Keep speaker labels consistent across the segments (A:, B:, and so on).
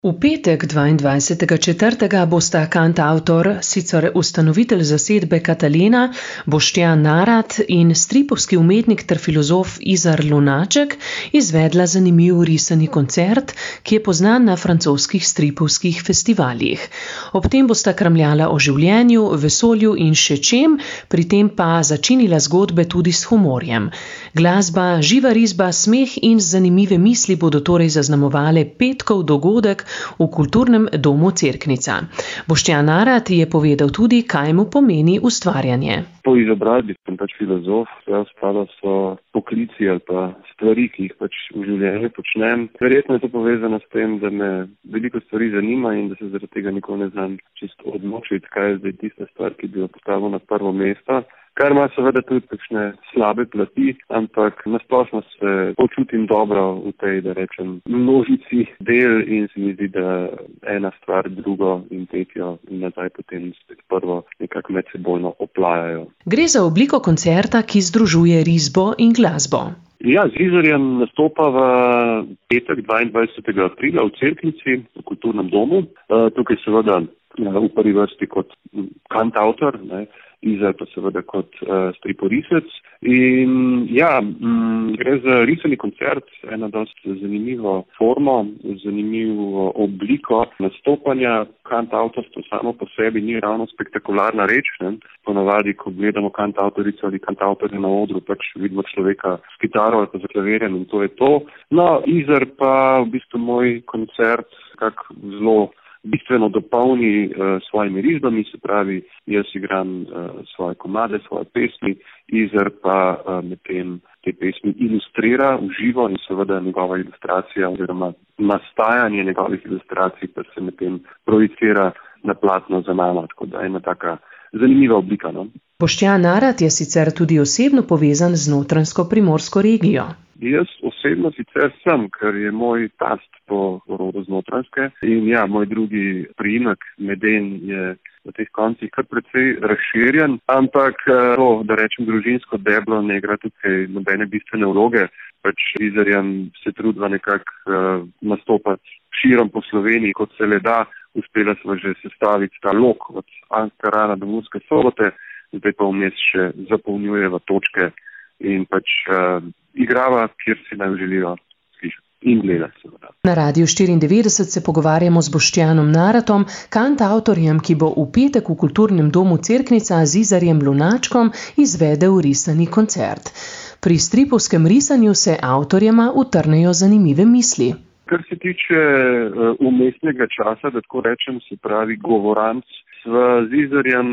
A: V petek 22.4. bosta kantavtor, sicer ustanovitelj zasedbe Katalena, Boštjan Narat in stripovski umetnik ter filozof Izar Lunaček izvedla zanimiv risani koncert, ki je poznan na francoskih stripovskih festivalih. Ob tem bosta kramljala o življenju, vesolju in še čem, pri tem pa začinila zgodbe tudi s humorjem. Glasba, živa risba, smeh in zanimive misli bodo torej zaznamovale petkov dogodek v kulturnem domu Cerknica. Boštjan Narat je povedal tudi, kaj mu pomeni ustvarjanje.
B: Po izobrazbi sem filozof, vse ostalo so poklici ali pa stvari, ki jih v življenju počnem. Verjetno je to povezano s tem, da me veliko stvari zanima in da se zaradi tega nikoli ne znam čisto odločiti, kaj je zdaj tista stvar, ki bi jo postavil na prvo mesto. Kar ima seveda tudi kakšne slabe plati, ampak nasplošno se počutim dobro v tej, da rečem, množici del in se mi zdi, da ena stvar drugo in tretjo in nazaj potem spet prvo nekako medsebojno oplajajo.
A: Gre za obliko koncerta, ki združuje risbo in glasbo.
B: Ja, z Izarjem nastopa v petek 22. aprila v Cerknici, v kulturnem domu. Tukaj seveda v prvi vrsti kot kantavtor, Izar pa seveda kot striporisec. In ja, gre za risani koncert, ena dosti zanimivo formo, zanimivo obliko nastopanja. Kantavtorstvo samo po sebi ni ravno spektakularna reč. Ponavadi, ko gledamo kantavtorico ali kantavtorja na odru, vidimo človeka s kitaro ali pa za klavirjem in to je to. No, Izar pa v bistvu moj koncert zelo bistveno dopolni svojimi risbami, se pravi, jaz igram svoje komade, svoje pesmi, Izar pa medtem te pesmi ilustrira v živo in seveda njegova ilustracija oziroma nastajanje njegovih ilustracij pa se medtem projicira na platno za mano, tako da je ena taka zanimiva oblika.
A: Boštjan Narat je sicer tudi osebno povezan z notranjsko primorsko regijo.
B: Jaz osebno sicer sem, ker je moj tast po rodu z Notranjske in ja, moj drugi priimek Meden je v teh koncih kar precej razširjen, ampak to, da rečem, družinsko deblo ne igra tukaj nobene bistvene vloge. Izarjem se trudva nekako nastopati širom po Sloveniji, kot se le da. Uspela smo že sestaviti ta lok od Ankarana do Murske Sobote, zdaj pa vmes še zapolnjujeva točke in igrava, kjer si naj želijo slišati in gledati seveda.
A: Na Radiu 94 se pogovarjamo z Boštjanom Naratom, kantavtorjem, ki bo v petek v kulturnem domu Cerknica z Izarjem Lunačkom izvedel risani koncert. Pri stripovskem risanju se avtorjema utrnejo zanimive misli.
B: Kar se tiče umestnega časa, da tako rečem, se pravi govoranc, sva z Izarjem,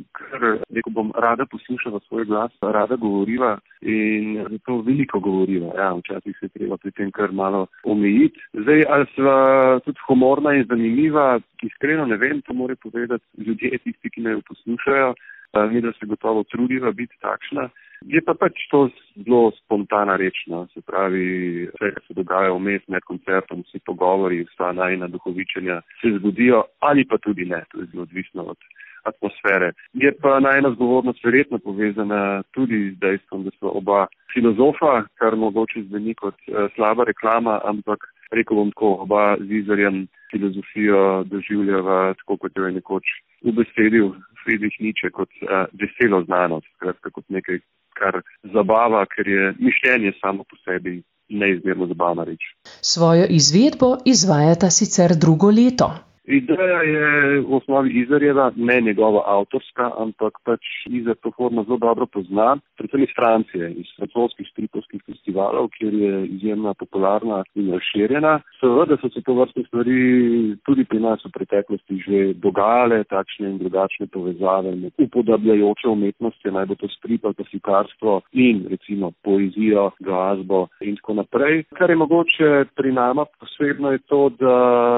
B: ker bom rada poslušala svoj glas, rada govoriva in zato veliko govoriva. Ja, včasih se treba pri tem kar malo omejiti. Zdaj, ali sva tudi humorna in zanimiva, iskreno ne vem, to mora povedati ljudje, tisti, ki me jo poslušajo. Mi, da se gotovo trudiva biti takšna. Je pa to zelo spontana reč, se pravi, vse, kar se dogaja vmes med koncertom, vsi pogovori, vsa najina duhovičenja se zgodijo ali pa tudi ne, to je zelo odvisno od atmosfere. Je pa najina zgovornost verjetno povezana tudi z dejstvom, da so oba filozofa, kar mogoče zveni kot slaba reklama, ampak rekel bom tako, oba z Izarjem filozofijo doživljava tako, kot jo je nekoč ubesedil Friedrich Nietzsche, kot veselo znanost, kot nekaj, kar zabava, ker je mišljenje samo po sebi neizmerno zabavna reč.
A: Svojo izvedbo izvajata sicer drugo leto.
B: Ideja je v osnovi Izarjeva, ne njegova avtorska, ampak Izar to formo zelo dobro pozna, predvsem iz Francije, iz francoskih stripovskih festivalov, kjer je izjemno popularna in razširjena. Seveda so se tovrstne stvari tudi pri nas v preteklosti že dogajale, takšne in drugačne povezave med upodabljajoče umetnosti, naj bo to strip ali slikarstvo in recimo poezijo, glasbo in tako naprej. Kar je mogoče pri nama posebno je to, da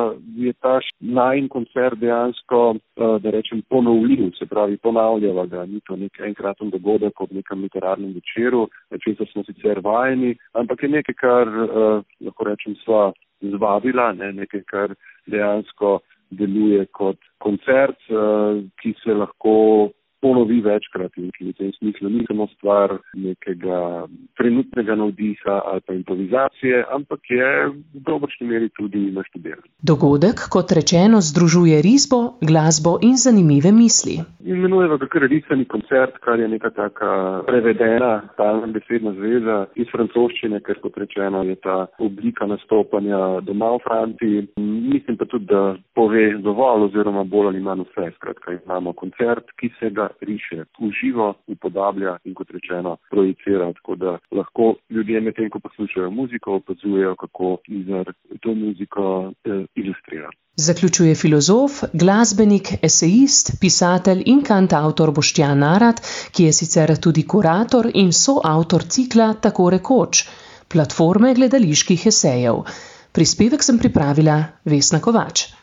B: je ta najin koncert dejansko, da rečem, ponovljiv, se pravi ponavljava ga, ni to nek enkraten dogodek ob nekem literarnem večeru, česar smo sicer vajeni, ampak je nekaj, kar lahko rečem sva zvabila, nekaj, kar dejansko deluje kot koncert, ki se lahko ponovi večkrat in ki v tem smislu ni samo stvar nekega trenutnega navdiha ali pa improvizacije, ampak je v dobršni meri tudi naštudiran.
A: Dogodek, kot rečeno, združuje risbo, glasbo in zanimive misli.
B: Imenujemo ga kar risani koncert, kar je neka taka prevedena stalna besedna zveza iz francoščine, ker kot rečeno je ta oblika nastopanja doma v Franciji. Mislim pa tudi, da pove dovolj oziroma bolj ali manj vse. Skratka, imamo koncert, ki se ga riše v živo, upodablja in kot rečeno projicira, tako da lahko ljudje medtem, ko poslušajo muziko, opazujejo, kako Izar to muziko ilustrira.
A: Zaključuje filozof, glasbenik, esejist, pisatelj in kantavtor Boštjan Narat, ki je sicer tudi kurator in soavtor cikla Tako rekoč, platforme gledaliških esejev. Prispevek sem pripravila Vesna Kovač.